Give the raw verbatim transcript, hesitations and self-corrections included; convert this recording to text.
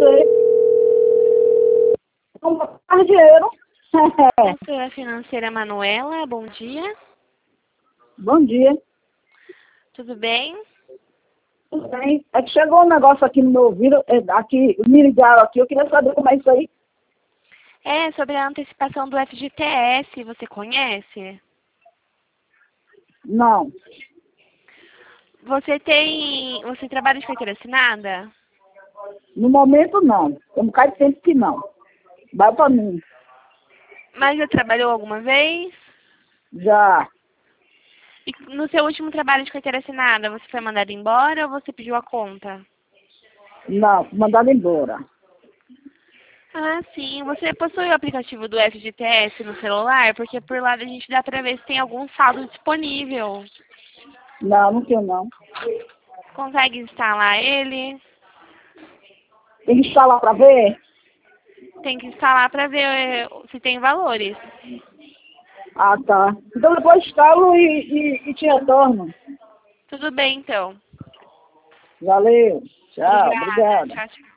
você. Não botar dinheiro. Assessora financeira Manuela, bom dia. Bom dia. Tudo bem? Tudo bem? É que chegou um negócio aqui no meu ouvido, é, aqui, me ligaram aqui, eu queria saber como é isso aí. É, sobre a antecipação do F G T S, você conhece? Não, Você tem... Você trabalha de carteira assinada? no momento não. Tem um bocado de tempo que não. Vai pra mim. Mas já trabalhou alguma vez? Já. E no seu último trabalho de carteira assinada, você foi mandado embora ou você pediu a conta? Não, mandado embora. Ah, sim. Você possui o aplicativo do F G T S no celular? Porque por lá a gente dá pra ver se tem algum saldo disponível. Não, não tenho não. Consegue instalar ele? Tem que instalar pra ver? Tem que instalar pra ver eh, se tem valores. Ah, tá. Então depois instalo e, e, e te retorno. Tudo bem, então. Valeu. Tchau, Obrigada. obrigada. Tchau, tchau.